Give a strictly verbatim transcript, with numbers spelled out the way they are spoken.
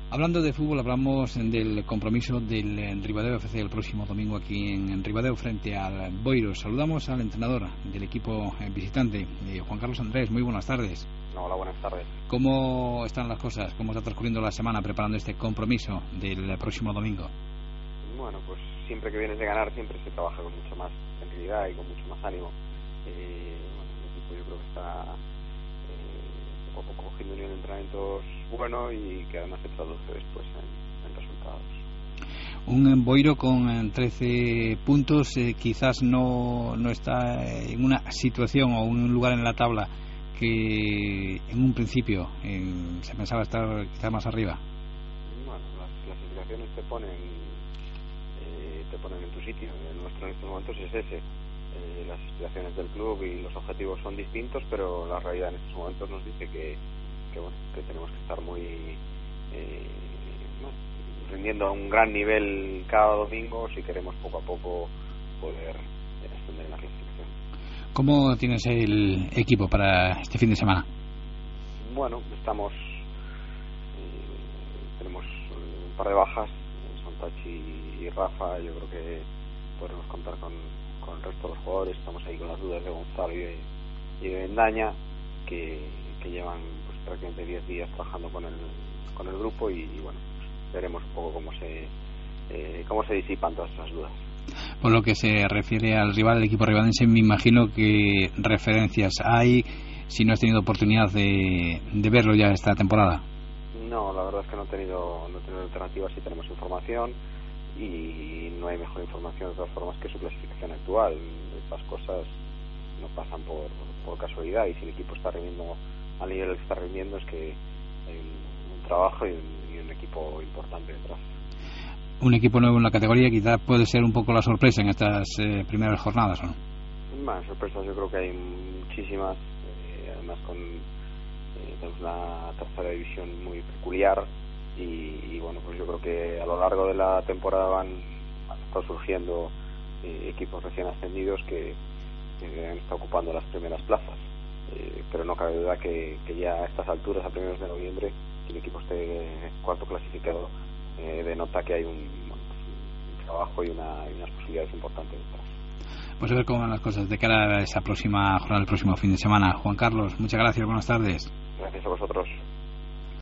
Hablando de fútbol, hablamos del compromiso del Ribadeo F C el próximo domingo aquí en Ribadeo frente al Boiro. Saludamos al entrenador del equipo visitante, Juan Carlos Andrés. Muy buenas tardes. Hola, buenas tardes. ¿Cómo están las cosas? ¿Cómo está transcurriendo la semana preparando este compromiso del próximo domingo? Bueno, pues siempre que vienes de ganar siempre se trabaja con mucho más tranquilidad y con mucho más ánimo. Eh, bueno, el equipo yo creo que está eh, poco a poco cogiendo un nivel de entrenamientos bueno y que además se traduce después en, en resultados. Un Boiro con trece puntos, eh, quizás no, no está en una situación o un lugar en la tabla que en un principio eh, se pensaba estar quizás más arriba. Bueno, las clasificaciones te ponen eh, te ponen en tu sitio. El nuestro en estos momentos es ese. Eh, las aspiraciones del club y los objetivos son distintos, pero la realidad en estos momentos nos dice que, que, bueno, que tenemos que estar muy eh, bueno, rindiendo a un gran nivel cada domingo si queremos poco a poco poder extender la clasificación. ¿Cómo tienes el equipo para este fin de semana? Bueno, estamos eh, tenemos un par de bajas, son Tachi y Rafa. Yo creo que podremos contar con, con el resto de los jugadores. Estamos ahí con las dudas de Gonzalo y de, y de Bendaña, que, que llevan pues prácticamente diez días trabajando con el con el grupo y, y bueno, pues veremos un poco cómo se eh, cómo se disipan todas esas dudas. Por lo que se refiere al rival, el equipo ribadense, me imagino que referencias hay, si no has tenido oportunidad de, de verlo ya esta temporada. No, la verdad es que no he tenido, no he tenido alternativas. Sí tenemos información y no hay mejor información de todas formas que su clasificación actual. Estas cosas no pasan por, por casualidad, y si el equipo está rindiendo al nivel que está rindiendo es que hay un, un trabajo y un, y un equipo importante detrás. Un equipo nuevo en la categoría quizás puede ser un poco la sorpresa en estas eh, primeras jornadas, ¿no? Más sorpresas yo creo que hay muchísimas, eh, además con eh, tenemos una tercera división muy peculiar y, y bueno, pues yo creo que a lo largo de la temporada van han estado surgiendo eh, equipos recién ascendidos que, que han estado ocupando las primeras plazas, eh, pero no cabe duda que, que ya a estas alturas, a primeros de noviembre, que el equipo esté cuarto clasificado eh, denota que hay un, bueno, pues un trabajo y, una, y unas posibilidades importantes detrás. Pues a ver cómo van las cosas de cara a esa próxima jornada, el próximo fin de semana. Juan Carlos, muchas gracias, buenas tardes. Gracias a vosotros.